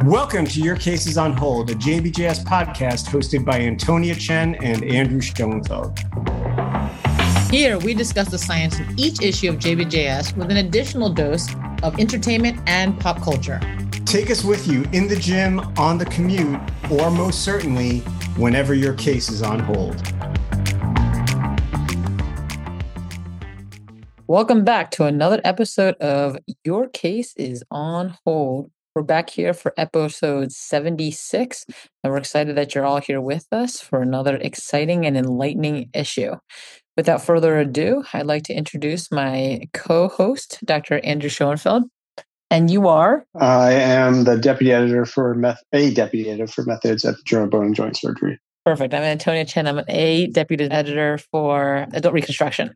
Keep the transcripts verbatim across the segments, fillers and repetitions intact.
Welcome to Your Case is on Hold, a J B J S podcast hosted by Antonia Chen and Andrew Schoenfeld. Here, we discuss the science in each issue of J B J S with an additional dose of entertainment and pop culture. Take us with you in the gym, on the commute, or most certainly, whenever your case is on hold. Welcome back to another episode of Your Case is on Hold. We're back here for episode seventy-six, and we're excited that you're all here with us for another exciting and enlightening issue. Without further ado, I'd like to introduce my co-host, Doctor Andrew Schoenfeld. And you are? I am the deputy editor for meth- a deputy editor for methods at the Journal of Bone and Joint Surgery. Perfect. I'm Antonia Chen. I'm an A deputy editor for adult reconstruction.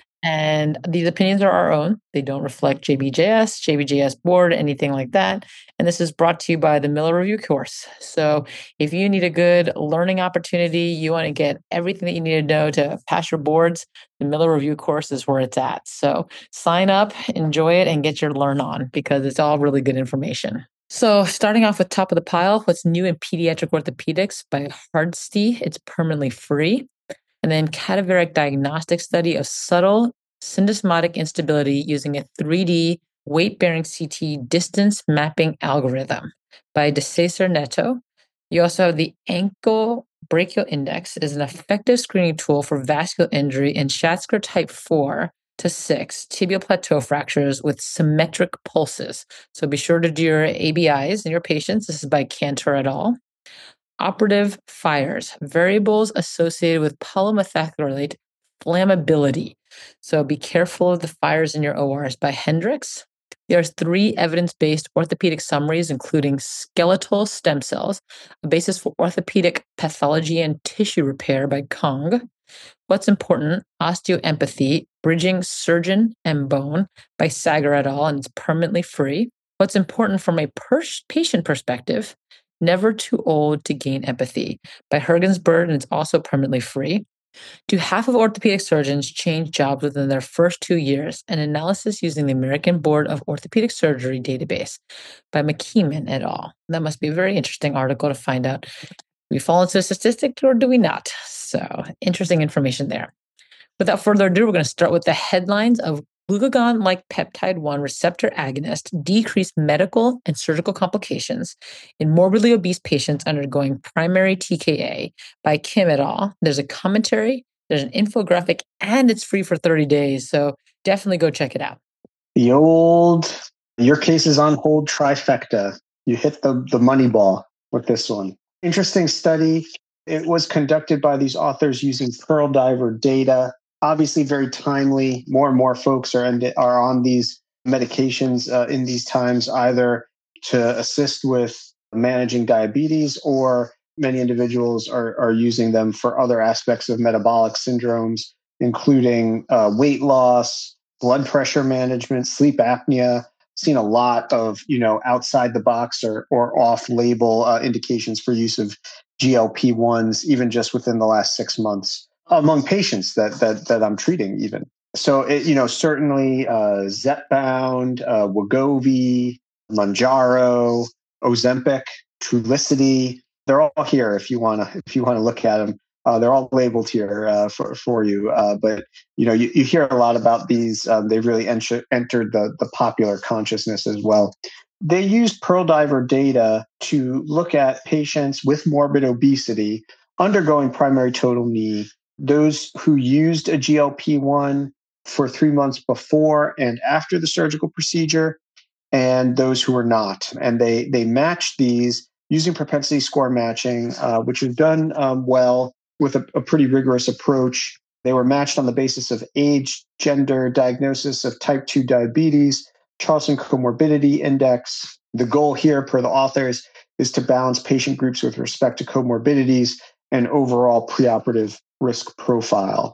And these opinions are our own. They don't reflect J B J S, J B J S board, anything like that. And this is brought to you by the Miller Review course. So if you need a good learning opportunity, you want to get everything that you need to know to pass your boards, the Miller Review course is where it's at. So sign up, enjoy it, and get your learn on because it's all really good information. So starting off with top of the pile, what's new in pediatric orthopedics by Hardesty. It's permanently free. And then cadaveric diagnostic study of subtle syndesmotic instability using a three D weight-bearing C T distance mapping algorithm by DeCesar Neto. You also have the ankle brachial index. It is an effective screening tool for vascular injury in Schatzker type four to six tibial plateau fractures with symmetric pulses. So be sure to do your A B Is in your patients. This is by Cantor et al. Operative fires, variables associated with polymethacrylate flammability. So be careful of the fires in your O Rs by Hendricks. There are three evidence-based orthopedic summaries, including skeletal stem cells, a basis for orthopedic pathology and tissue repair by Kong. What's important, osteoempathy, bridging surgeon and bone by Sager et al., and it's permanently free. What's important from a per- patient perspective, Never Too Old to Gain Empathy by Hergensberg, and it's also permanently free. Do half of orthopedic surgeons change jobs within their first two years? An analysis using the American Board of Orthopedic Surgery database by McKeeman et al. That must be a very interesting article to find out. Do we fall into a statistic or do we not? So interesting information there. Without further ado, we're going to start with the headlines of glucagon-like peptide one receptor agonist decreased medical and surgical complications in morbidly obese patients undergoing primary T K A by Kim et al. There's a commentary, there's an infographic, and it's free for thirty days. So definitely go check it out. The old Your Case is on Hold trifecta. You hit the, the money ball with this one. Interesting study. It was conducted by these authors using Pearl Diver data. Obviously, very timely. More and more folks are, end- are on these medications uh, in these times, either to assist with managing diabetes, or many individuals are, are using them for other aspects of metabolic syndromes, including uh, weight loss, blood pressure management, sleep apnea. Seen a lot of, you know, outside the box or, or off-label uh, indications for use of G L P ones, even just within the last six months. Among patients that that that I'm treating, even. So, it, you know, certainly uh, Zepbound, uh, Wegovy, Mounjaro, Ozempic, Trulicity, they're all here if you want to if you want to look at them. Uh, they're all labeled here uh, for for you. Uh, but you know, you, you hear a lot about these. Um, they've really ent- entered the the popular consciousness as well. They used Pearl Diver data to look at patients with morbid obesity undergoing primary total knee, those who used a G L P one for three months before and after the surgical procedure, and those who were not. And they they matched these using propensity score matching, uh, which was done um, well with a, a pretty rigorous approach. They were matched on the basis of age, gender, diagnosis of type two diabetes, Charlson Comorbidity Index. The goal here, per the authors, is to balance patient groups with respect to comorbidities and overall preoperative risk profile.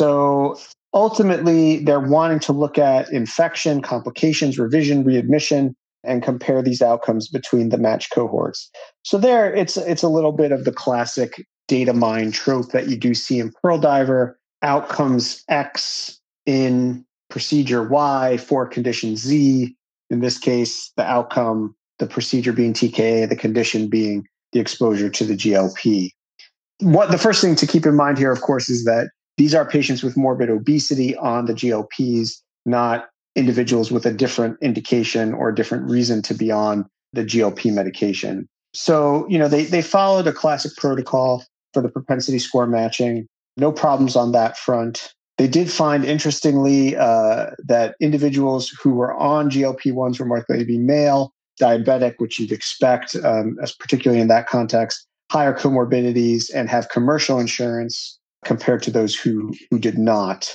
So ultimately, they're wanting to look at infection, complications, revision, readmission, and compare these outcomes between the matched cohorts. So there, it's it's a little bit of the classic data mine trope that you do see in Pearl Diver. Outcomes X in procedure Y for condition Z. In this case, the outcome the procedure being T K A, the condition being the exposure to the G L P. What the first thing to keep in mind here, of course, is that these are patients with morbid obesity on the G L Ps, not individuals with a different indication or a different reason to be on the G L P medication. So, you know, they, they followed a classic protocol for the propensity score matching. No problems on that front. They did find, interestingly, uh, that individuals who were on G L P ones were more likely to be male, diabetic, which you'd expect, um, as particularly in that context, higher comorbidities, and have commercial insurance compared to those who, who did not.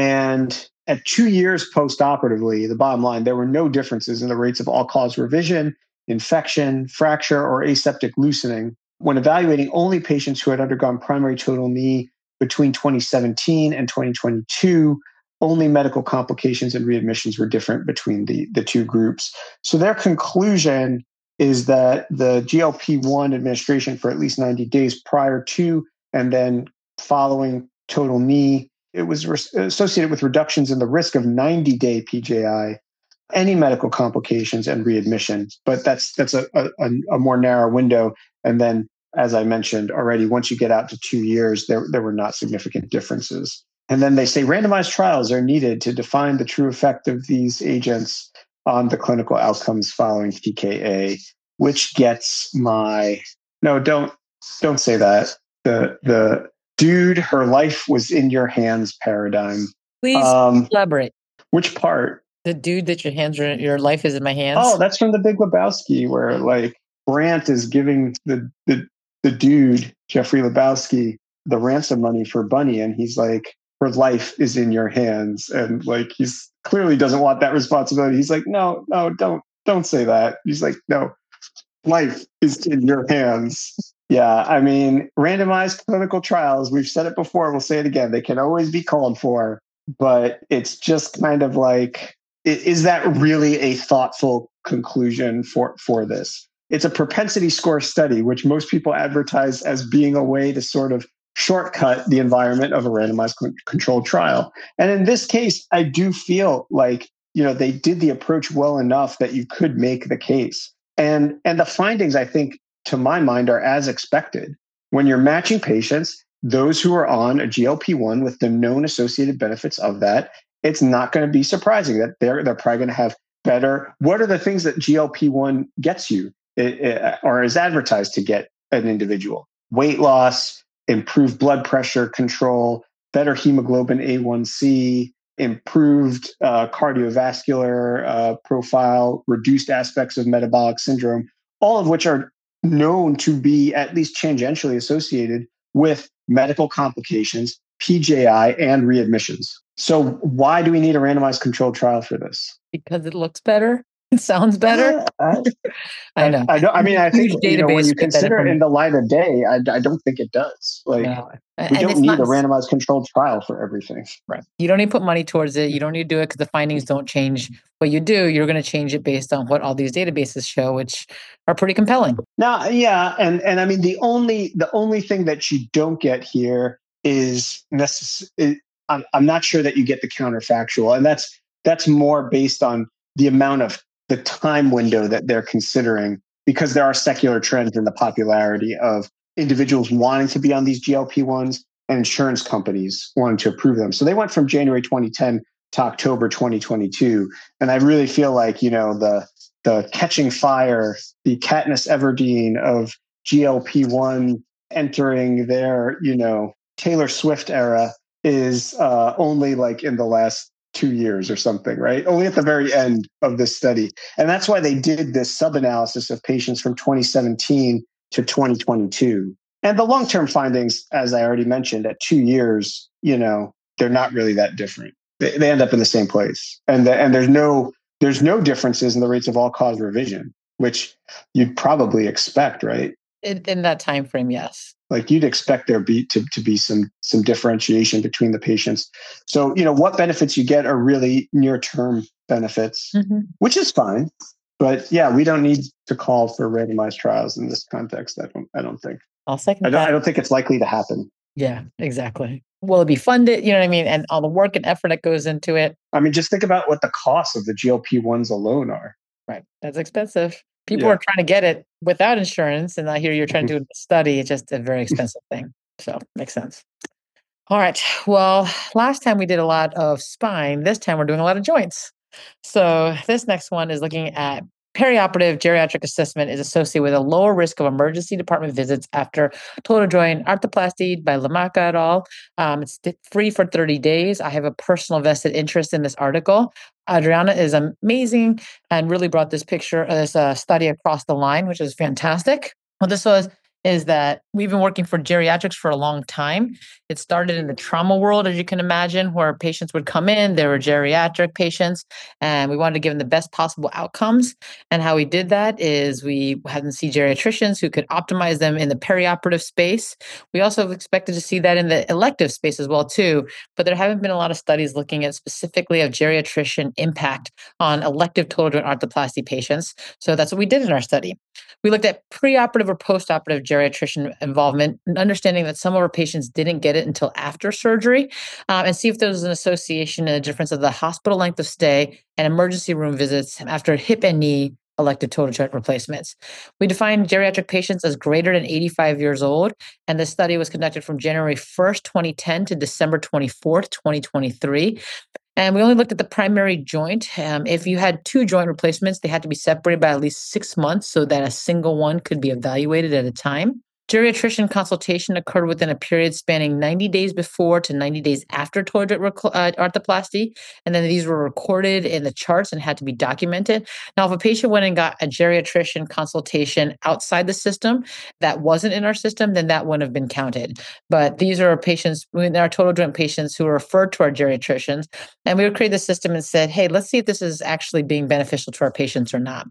And at two years post-operatively, the bottom line, there were no differences in the rates of all-cause revision, infection, fracture, or aseptic loosening when evaluating only patients who had undergone primary total knee between twenty seventeen and twenty twenty-two. Only medical complications and readmissions were different between the, the two groups. So their conclusion is that the G L P one administration for at least ninety days prior to and then following total knee, it was re- associated with reductions in the risk of ninety-day P J I, any medical complications, and readmission. But that's that's a, a, a more narrow window. And then, as I mentioned already, once you get out to two years, there, there were not significant differences. And then they say randomized trials are needed to define the true effect of these agents on the clinical outcomes following T K A, which gets my, no, don't, don't say that. The, the dude, her life was in your hands paradigm. Please um, elaborate. Which part? The dude that your hands are, your life is in my hands. Oh, that's from The Big Lebowski, where like Brandt is giving the, the, the dude, Jeffrey Lebowski, the ransom money for Bunny. And he's like, her life is in your hands. And like, he's clearly doesn't want that responsibility. He's like, no, no, don't, don't say that. He's like, no, life is in your hands. Yeah. I mean, randomized clinical trials, we've said it before, we'll say it again. They can always be called for, but it's just kind of like, is that really a thoughtful conclusion for, for this? It's a propensity score study, which most people advertise as being a way to sort of shortcut the environment of a randomized controlled trial. And in this case, I do feel like, you know, they did the approach well enough that you could make the case. And, and the findings, I think, to my mind, are as expected. When you're matching patients, those who are on a G L P one with the known associated benefits of that, it's not going to be surprising that they're, they're probably going to have better. What are the things that G L P one gets you it, it, or is advertised to get an individual? Weight loss, improved blood pressure control, better hemoglobin A one C, improved uh, cardiovascular uh, profile, reduced aspects of metabolic syndrome, all of which are known to be at least tangentially associated with medical complications, P J I, and readmissions. So why do we need a randomized controlled trial for this? Because it looks better. It sounds better. Uh, I, I know. I, don't, I mean, I think you know, when you consider it in the light of day, I, I don't think it does. Like, no. we and don't need not, a randomized controlled trial for everything. Right. You don't need to put money towards it. You don't need to do it because the findings don't change. What you do, you're going to change it based on what all these databases show, which are pretty compelling. Now, yeah, and and I mean, the only the only thing that you don't get here is necessary. I'm, I'm not sure that you get the counterfactual, and that's that's more based on the amount of the time window that they're considering, because there are secular trends in the popularity of individuals wanting to be on these G L P ones and insurance companies wanting to approve them. So they went from January twenty ten to October twenty twenty-two. And I really feel like, you know, the the catching fire, the Katniss Everdeen of G L P one entering their, you know, Taylor Swift era is uh, only like in the last two years or something, right? Only at the very end of this study. And that's why they did this sub-analysis of patients from twenty seventeen to twenty twenty-two. And the long-term findings, as I already mentioned, at two years, you know, they're not really that different. They, they end up in the same place. And, the, and there's no there's no differences in the rates of all-cause revision, which you'd probably expect, right? In, in that time frame, yes. Like you'd expect there be to, to be some some differentiation between the patients. So, you know, what benefits you get are really near-term benefits, mm-hmm. which is fine. But yeah, we don't need to call for randomized trials in this context. I don't I don't think. I'll second I don't that. I don't think it's likely to happen. Yeah, exactly. Will it be funded? You know what I mean? And all the work and effort that goes into it. I mean, just think about what the costs of the G L P ones alone are. Right. That's expensive. People Yeah. are trying to get it without insurance, and I hear you're trying to do a study. It's just a very expensive thing. So makes sense. All right. Well, last time we did a lot of spine. This time we're doing a lot of joints. So this next one is looking at perioperative geriatric assessment is associated with a lower risk of emergency department visits after total joint arthroplasty by Lamaka et al. Um, it's free for thirty days. I have a personal vested interest in this article. Adriana is amazing and really brought this picture, uh, this uh, study across the line, which is fantastic. What this was is that we've been working for geriatrics for a long time. It started in the trauma world, as you can imagine, where patients would come in, they were geriatric patients, and we wanted to give them the best possible outcomes. And how we did that is we had them see geriatricians who could optimize them in the perioperative space. We also expected to see that in the elective space as well, too, but there haven't been a lot of studies looking at specifically of geriatrician impact on elective total joint arthroplasty patients. So that's what we did in our study. We looked at preoperative or postoperative geriatrician involvement, and understanding that some of our patients didn't get it until after surgery, um, and see if there was an association and a difference of the hospital length of stay and emergency room visits after hip and knee elective total joint replacements. We defined geriatric patients as greater than eighty-five years old, and the study was conducted from January first, twenty ten to December twenty-fourth, twenty twenty-three. And we only looked at the primary joint. Um, if you had two joint replacements, they had to be separated by at least six months so that a single one could be evaluated at a time. Geriatrician consultation occurred within a period spanning ninety days before to ninety days after total joint rec- uh, arthroplasty. And then these were recorded in the charts and had to be documented. Now, if a patient went and got a geriatrician consultation outside the system that wasn't in our system, then that wouldn't have been counted. But these are patients, our total joint patients who were referred to our geriatricians. And we would create the system and said, hey, let's see if this is actually being beneficial to our patients or not.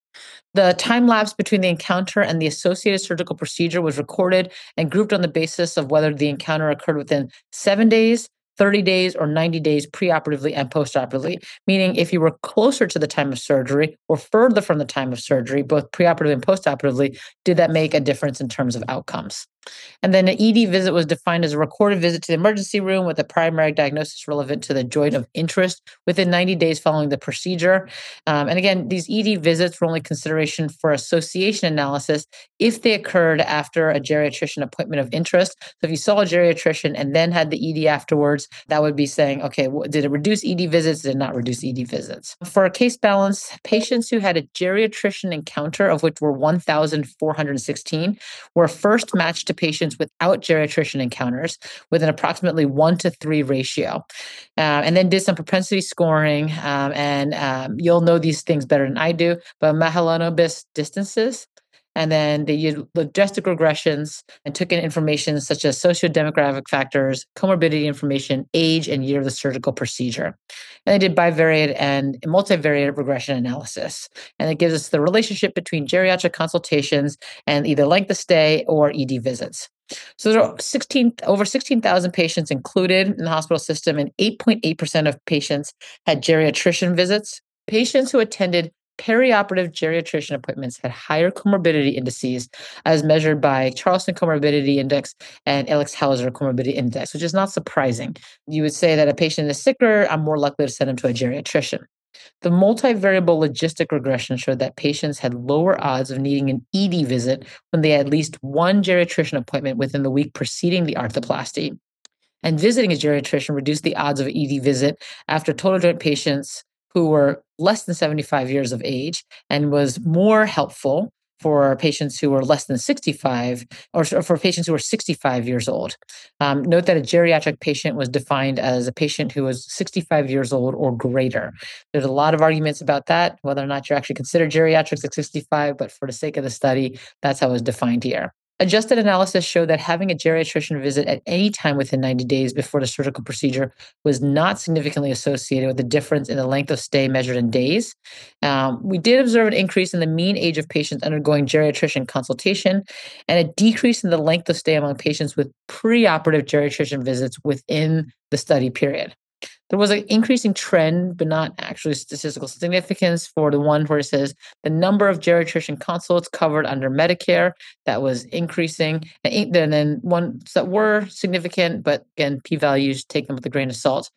The time lapse between the encounter and the associated surgical procedure was recorded and grouped on the basis of whether the encounter occurred within seven days, thirty days, or ninety days preoperatively and postoperatively, meaning if you were closer to the time of surgery or further from the time of surgery, both preoperatively and postoperatively, did that make a difference in terms of outcomes? And then an E D visit was defined as a recorded visit to the emergency room with a primary diagnosis relevant to the joint of interest within ninety days following the procedure. Um, and again, these E D visits were only consideration for association analysis if they occurred after a geriatrician appointment of interest. So if you saw a geriatrician and then had the E D afterwards, that would be saying, okay, did it reduce E D visits? Did it not reduce E D visits? For a case balance, patients who had a geriatrician encounter, of which were one thousand four hundred sixteen, were first matched to patients without geriatrician encounters with an approximately one to three ratio. Uh, and then did some propensity scoring. Um, and um, you'll know these things better than I do, but Mahalanobis distances. And then they used logistic regressions and took in information such as sociodemographic factors, comorbidity information, age, and year of the surgical procedure. And they did bivariate and multivariate regression analysis. And it gives us the relationship between geriatric consultations and either length of stay or E D visits. So there are sixteen, over sixteen thousand patients included in the hospital system, and eight point eight percent of patients had geriatrician visits. Patients who attended perioperative geriatrician appointments had higher comorbidity indices as measured by Charleston Comorbidity Index and Elix-Hauser Comorbidity Index, which is not surprising. You would say that a patient is sicker, I'm more likely to send them to a geriatrician. The multivariable logistic regression showed that patients had lower odds of needing an E D visit when they had at least one geriatrician appointment within the week preceding the arthroplasty. And visiting a geriatrician reduced the odds of an E D visit after total joint patients who were less than seventy-five years of age, and was more helpful for patients who were less than sixty-five, or for patients who were sixty-five years old. Um, note that a geriatric patient was defined as a patient who was sixty-five years old or greater. There's a lot of arguments about that, whether or not you're actually considered geriatrics at sixty-five, but for the sake of the study, that's how it was defined here. Adjusted analysis showed that having a geriatrician visit at any time within ninety days before the surgical procedure was not significantly associated with the difference in the length of stay measured in days. Um, we did observe an increase in the mean age of patients undergoing geriatrician consultation and a decrease in the length of stay among patients with preoperative geriatrician visits within the study period. There was an increasing trend, but not actually statistical significance, for the one where it says the number of geriatrician consults covered under Medicare, that was increasing. And then ones that were significant, but again, p-values, take them with a grain of salt.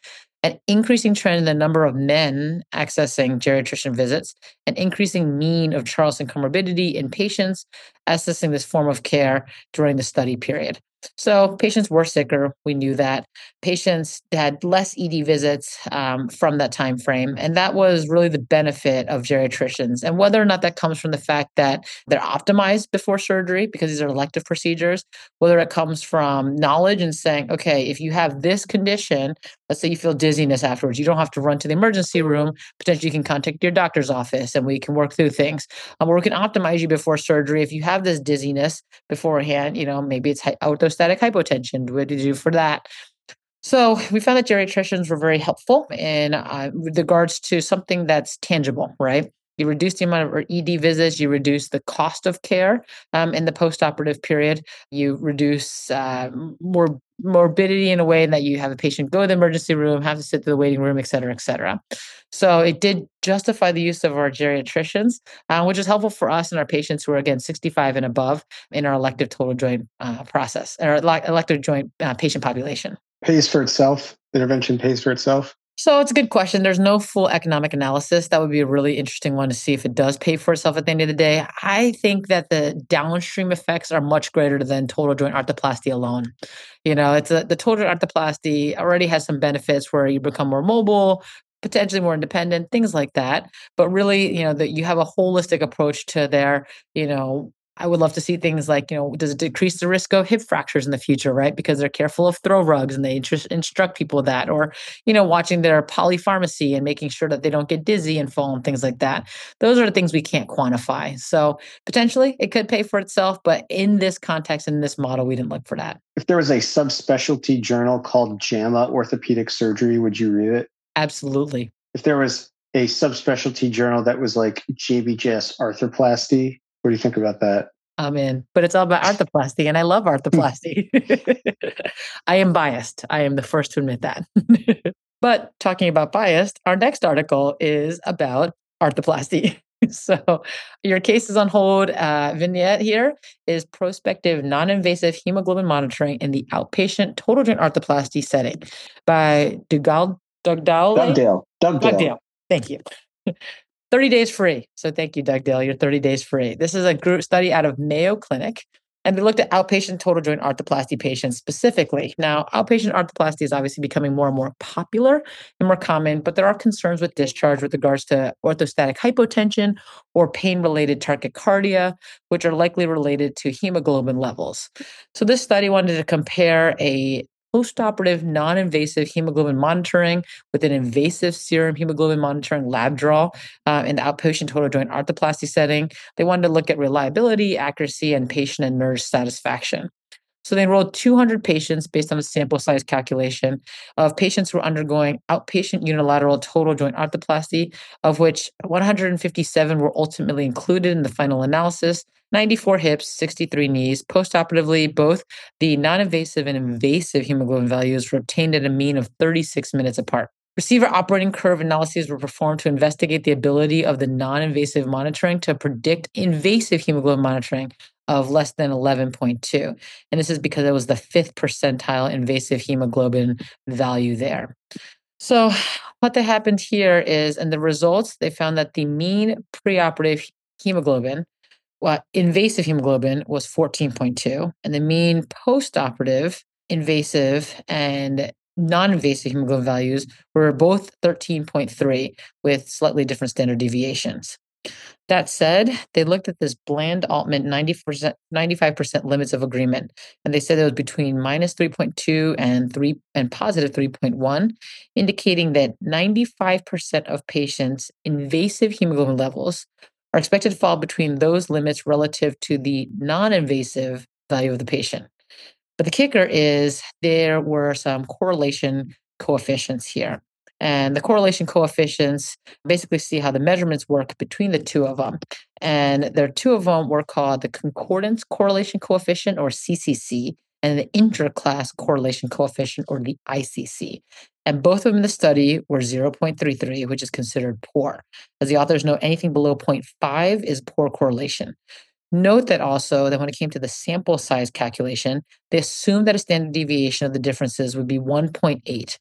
an increasing trend in the number of men accessing geriatrician visits, an increasing mean of Charlson comorbidity in patients accessing this form of care during the study period. So patients were sicker. We knew that. Patients had less E D visits um, from that time frame. And that was really the benefit of geriatricians. And whether or not that comes from the fact that they're optimized before surgery because these are elective procedures, whether it comes from knowledge and saying, okay, if you have this condition, let's say you feel dizziness afterwards, you don't have to run to the emergency room. Potentially you can contact your doctor's office and we can work through things. Um, or we can optimize you before surgery. If you have this dizziness beforehand, you know, maybe it's orthostatic hypotension. What do you do for that? So we found that geriatricians were very helpful in uh, with regards to something that's tangible, right? You reduce the amount of E D visits, you reduce the cost of care um, in the postoperative period, you reduce uh, more morbidity in a way that you have a patient go to the emergency room, have to sit to the waiting room, et cetera, et cetera. So it did justify the use of our geriatricians, uh, which is helpful for us and our patients who are, again, sixty-five and above in our elective total joint uh, process, or elective joint uh, patient population. Pays for itself? Intervention pays for itself? So it's a good question. There's no full economic analysis. That would be a really interesting one to see if it does pay for itself at the end of the day. I think that the downstream effects are much greater than total joint arthroplasty alone. You know, it's a, the total joint arthroplasty already has some benefits where you become more mobile, potentially more independent, things like that. But really, you know, that you have a holistic approach to their, you know, I would love to see things like, you know, does it decrease the risk of hip fractures in the future, right? Because they're careful of throw rugs and they instru- instruct people that, or, you know, watching their polypharmacy and making sure that they don't get dizzy and fall and things like that. Those are the things we can't quantify. So potentially it could pay for itself, but in this context, in this model, we didn't look for that. If there was a subspecialty journal called JAMA Orthopedic Surgery, would you read it? Absolutely. If there was a subspecialty journal that was like J B J S Arthroplasty, what do you think about that? I'm in, but it's all about arthroplasty, and I love arthroplasty. I am biased. I am the first to admit that. But talking about biased, our next article is about arthroplasty. So your case is on hold. Uh, vignette here is prospective non-invasive hemoglobin monitoring in the outpatient total joint arthroplasty setting by Dugdale. Dugdale. Dugdale. Dugdale. Dugdale. Thank you. thirty days free. So thank you, Dugdale. You're thirty days free. This is a group study out of Mayo Clinic, and they looked at outpatient total joint arthroplasty patients specifically. Now, outpatient arthroplasty is obviously becoming more and more popular and more common, but there are concerns with discharge with regards to orthostatic hypotension or pain-related tachycardia, which are likely related to hemoglobin levels. So this study wanted to compare a postoperative non-invasive hemoglobin monitoring with an invasive serum hemoglobin monitoring lab draw uh, in the outpatient total joint arthroplasty setting. They wanted to look at reliability, accuracy, and patient and nurse satisfaction. So they enrolled two hundred patients based on a sample size calculation of patients who were undergoing outpatient unilateral total joint arthroplasty, of which one hundred fifty-seven were ultimately included in the final analysis, ninety-four hips, sixty-three knees. Postoperatively, both the non-invasive and invasive hemoglobin values were obtained at a mean of thirty-six minutes apart. Receiver operating curve analyses were performed to investigate the ability of the non-invasive monitoring to predict invasive hemoglobin monitoring of less than eleven point two. And this is because it was the fifth percentile invasive hemoglobin value there. So what that happened here is, in the results, they found that the mean preoperative hemoglobin, well, invasive hemoglobin was fourteen point two, and the mean postoperative invasive and non-invasive hemoglobin values were both thirteen point three with slightly different standard deviations. That said, they looked at this Bland-Altman ninety percent, ninety-five percent limits of agreement, and they said it was between minus three point two and three and positive three point one, indicating that ninety-five percent of patients' invasive hemoglobin levels are expected to fall between those limits relative to the non-invasive value of the patient. But the kicker is there were some correlation coefficients here. And the correlation coefficients basically see how the measurements work between the two of them. And there are two of them were called the concordance correlation coefficient, or C C C, and the interclass correlation coefficient, or the I C C. And both of them in the study were zero point three three, which is considered poor. As the authors know, anything below zero point five is poor correlation. Note that also that when it came to the sample size calculation, they assumed that a standard deviation of the differences would be one point eight.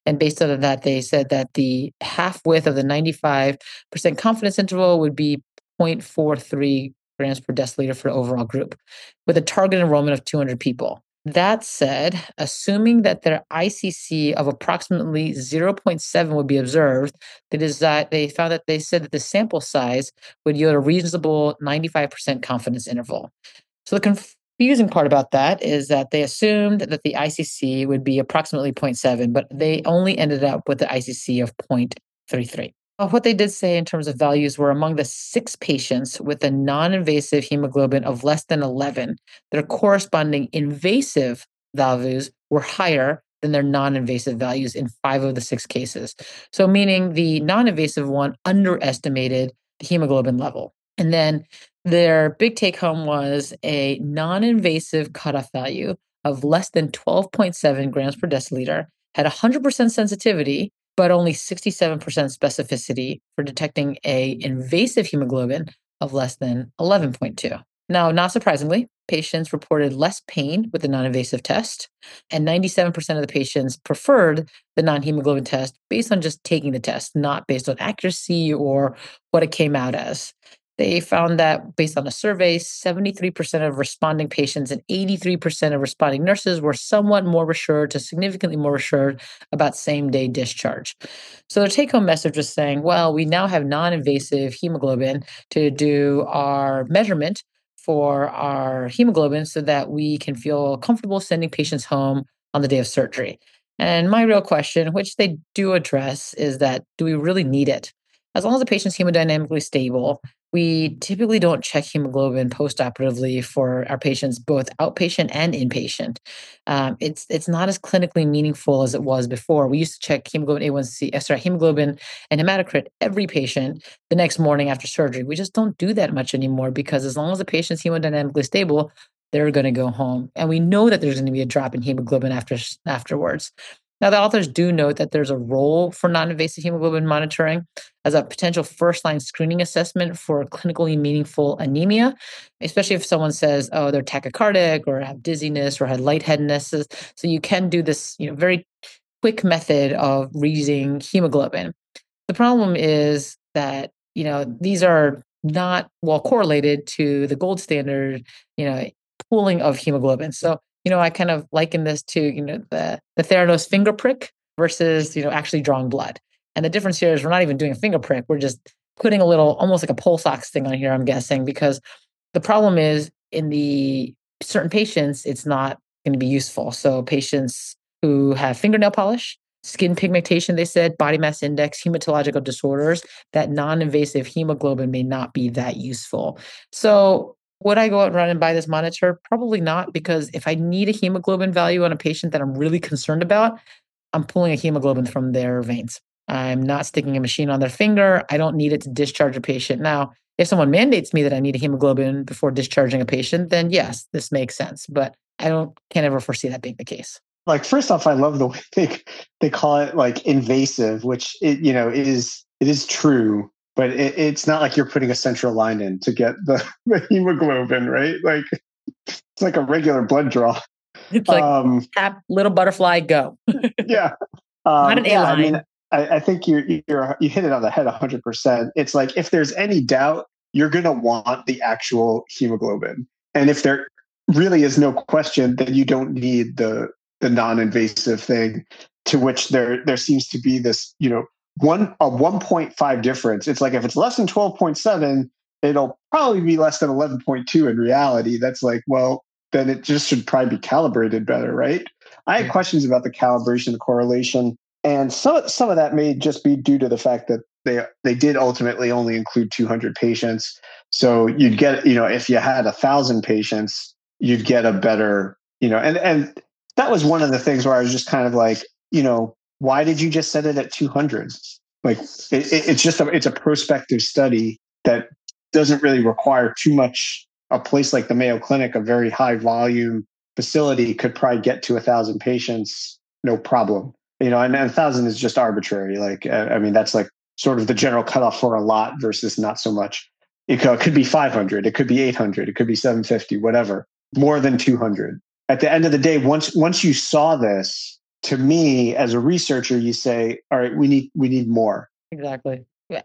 And based on that, they said that the half width of the ninety-five percent confidence interval would be zero point four three grams per deciliter for the overall group, with a target enrollment of two hundred people. That said, assuming that their I C C of approximately zero point seven would be observed, they, desi- they found that they said that the sample size would yield a reasonable ninety-five percent confidence interval. So the confusing part about that is that they assumed that the I C C would be approximately zero point seven, but they only ended up with the I C C of zero point three three. Uh, What they did say in terms of values were among the six patients with a non-invasive hemoglobin of less than eleven, their corresponding invasive values were higher than their non-invasive values in five of the six cases. So meaning the non-invasive one underestimated the hemoglobin level. And then their big take home was a non-invasive cutoff value of less than twelve point seven grams per deciliter, had one hundred percent sensitivity, but only sixty-seven percent specificity for detecting a invasive hemoglobin of less than eleven point two. Now, not surprisingly, patients reported less pain with the non-invasive test, and ninety-seven percent of the patients preferred the non-hemoglobin test based on just taking the test, not based on accuracy or what it came out as. They found that based on a survey, seventy-three percent of responding patients and eighty-three percent of responding nurses were somewhat more assured to significantly more assured about same day discharge. So their take home message was saying, well, we now have non invasive hemoglobin to do our measurement for our hemoglobin so that we can feel comfortable sending patients home on the day of surgery. And my real question, which they do address, is that do we really need it? As long as the patient's hemodynamically stable, we typically don't check hemoglobin postoperatively for our patients, both outpatient and inpatient. Um, it's it's not as clinically meaningful as it was before. We used to check hemoglobin A one C, uh, sorry, hemoglobin and hematocrit every patient the next morning after surgery. We just don't do that much anymore because as long as the patient's hemodynamically stable, they're going to go home, and we know that there's going to be a drop in hemoglobin after afterwards. Now, the authors do note that there's a role for non-invasive hemoglobin monitoring as a potential first-line screening assessment for clinically meaningful anemia, especially if someone says, oh, they're tachycardic or have dizziness or had lightheadedness. So you can do this, you know, very quick method of reading hemoglobin. The problem is that, you know, these are not well correlated to the gold standard, you know, pooling of hemoglobin. So you know, I kind of liken this to, you know, the, the Theranos finger prick versus, you know, actually drawing blood. And the difference here is we're not even doing a finger prick. We're just putting a little, almost like a pulse ox thing on here, I'm guessing, because the problem is in the certain patients, it's not going to be useful. So patients who have fingernail polish, skin pigmentation, they said, body mass index, hematological disorders, that non-invasive hemoglobin may not be that useful. So would I go out and run and buy this monitor? Probably not, because if I need a hemoglobin value on a patient that I'm really concerned about, I'm pulling a hemoglobin from their veins. I'm not sticking a machine on their finger. I don't need it to discharge a patient. Now, if someone mandates me that I need a hemoglobin before discharging a patient, then yes, this makes sense. But I don't can't ever foresee that being the case. Like, first off, I love the way they they call it like invasive, which it, you know, is it is true. But it, it's not like you're putting a central line in to get the, the hemoglobin, right? Like it's like a regular blood draw. It's like um, tap, little butterfly, go. yeah, um, not an yeah. A line. I mean, I, I think you you're you hit it on the head one hundred percent. It's like if there's any doubt, you're going to want the actual hemoglobin, and if there really is no question, then you don't need the the non-invasive thing. To which there there seems to be this, you know. One a one point five difference. It's like if it's less than twelve point seven, it'll probably be less than eleven point two in reality. That's like, well, then it just should probably be calibrated better, right? I had questions about the calibration, the correlation, and some some of that may just be due to the fact that they they did ultimately only include two hundred patients. So you'd get, you know, if you had a thousand patients, you'd get a better, you know, and and that was one of the things where I was just kind of like, you know, why did you just set it at two hundred? Like it, it, it's just a, it's a prospective study that doesn't really require too much. A place like the Mayo Clinic, a very high volume facility, could probably get to a thousand patients, no problem. You know, and, and a thousand is just arbitrary. Like, uh, I mean, that's like sort of the general cutoff for a lot versus not so much. It could, it could be five hundred, it could be eight hundred, it could be seven fifty, whatever. More than two hundred. At the end of the day, once once you saw this, to me, as a researcher, you say, all right, we need we need more. Exactly.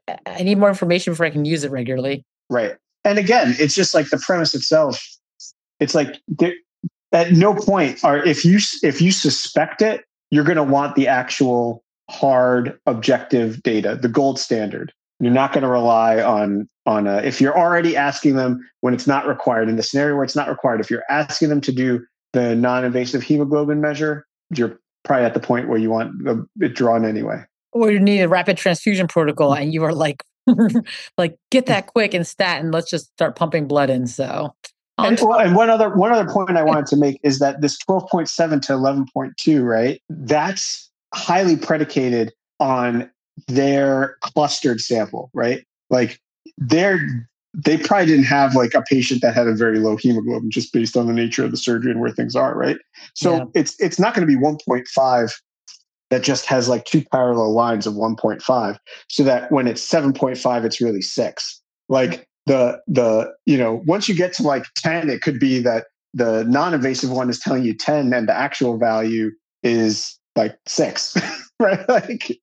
I need more information before I can use it regularly. Right. And again, it's just like the premise itself. It's like there, at no point are if you if you suspect it, you're going to want the actual hard objective data, the gold standard. You're not going to rely on on a, if you're already asking them when it's not required, in the scenario where it's not required, if you're asking them to do the non-invasive hemoglobin measure, you're probably at the point where you want the, it drawn anyway. Or you need a rapid transfusion protocol and you are like, like get that quick and stat and let's just start pumping blood in. So, and, well, and one other one other point I wanted to make is that this twelve point seven to eleven point two, right? That's highly predicated on their clustered sample, right? Like they're they probably didn't have like a patient that had a very low hemoglobin just based on the nature of the surgery and where things are, right? So yeah. it's it's not going to be one point five that just has like two parallel lines of one point five, so that when it's seven point five, it's really six. Like the the you know once you get to like ten, it could be that the non-invasive one is telling you ten and the actual value is like six, right? Like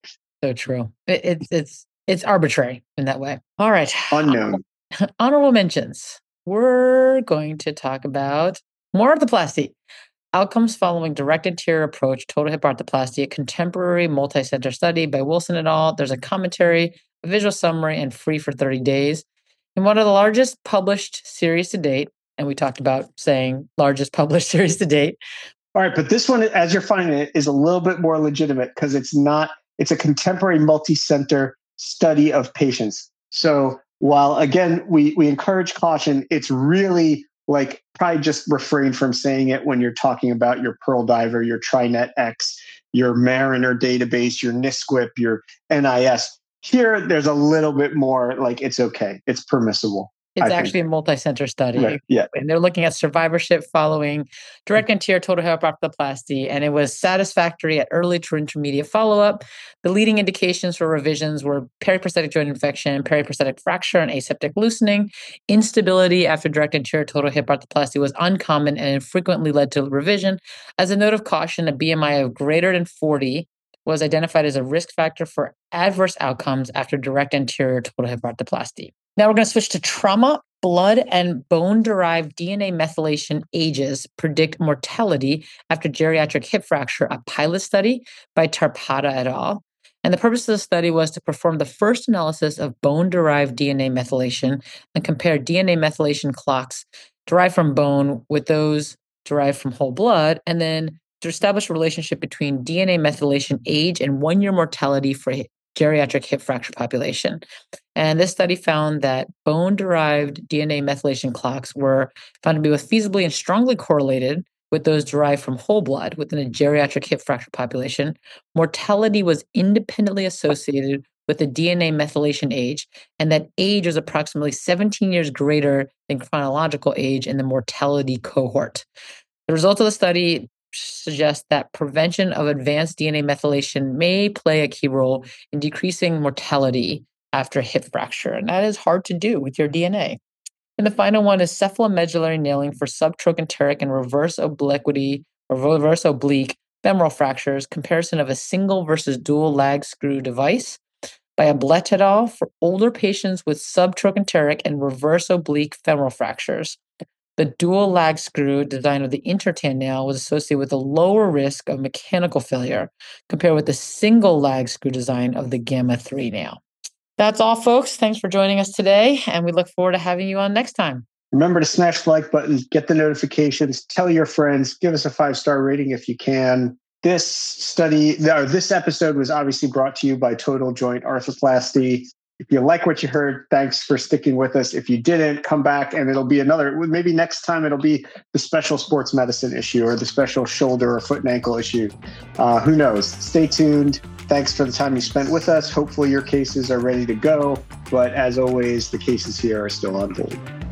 so true. It, it's it's it's arbitrary in that way. All right, unknown. Honorable mentions. We're going to talk about more arthroplasty. Outcomes following direct anterior approach, total hip arthroplasty, a contemporary multi-center study by Wilson et al. There's a commentary, a visual summary, and free for thirty days. In one of the largest published series to date, and we talked about saying largest published series to date. All right, but this one, as you're finding it, is a little bit more legitimate because it's not, it's a contemporary multi-center study of patients. So while, again, we we encourage caution, it's really like probably just refrain from saying it when you're talking about your Pearl Diver, your TriNet X, your Mariner database, your N I S Q I P, your N I S. Here, there's a little bit more like it's okay. It's permissible. It's I actually think. a multi-center study. Right. Yeah. And they're looking at survivorship following direct anterior total hip arthroplasty. And it was satisfactory at early to intermediate follow-up. The leading indications for revisions were periprosthetic joint infection, periprosthetic fracture, and aseptic loosening. Instability after direct anterior total hip arthroplasty was uncommon and frequently led to revision. As a note of caution, a B M I of greater than forty was identified as a risk factor for adverse outcomes after direct anterior total hip arthroplasty. Now we're going to switch to trauma. Blood and bone-derived D N A methylation ages predict mortality after geriatric hip fracture, a pilot study by Tarpada et al. And the purpose of the study was to perform the first analysis of bone-derived D N A methylation and compare D N A methylation clocks derived from bone with those derived from whole blood, and then to establish a relationship between D N A methylation age and one-year mortality for geriatric hip fracture population. And this study found that bone-derived D N A methylation clocks were found to be both feasibly and strongly correlated with those derived from whole blood within a geriatric hip fracture population. Mortality was independently associated with the D N A methylation age, and that age was approximately seventeen years greater than chronological age in the mortality cohort. The results of the study suggest that prevention of advanced D N A methylation may play a key role in decreasing mortality after hip fracture. And that is hard to do with your D N A. And the final one is cephalomedullary nailing for subtrochanteric and reverse obliquity or reverse oblique femoral fractures, comparison of a single versus dual lag screw device by Ablett et al. For older patients with subtrochanteric and reverse oblique femoral fractures. The dual lag screw design of the intertan nail was associated with a lower risk of mechanical failure compared with the single lag screw design of the gamma three nail. That's all, folks. Thanks for joining us today, and we look forward to having you on next time. Remember to smash the like button, get the notifications, tell your friends, give us a five-star rating if you can. This study, or this episode was obviously brought to you by Total Joint Arthroplasty. If you like what you heard, thanks for sticking with us. If you didn't, come back and it'll be another, maybe next time it'll be the special sports medicine issue or the special shoulder or foot and ankle issue. Uh, who knows? Stay tuned. Thanks for the time you spent with us. Hopefully your cases are ready to go. But as always, the cases here are still on hold.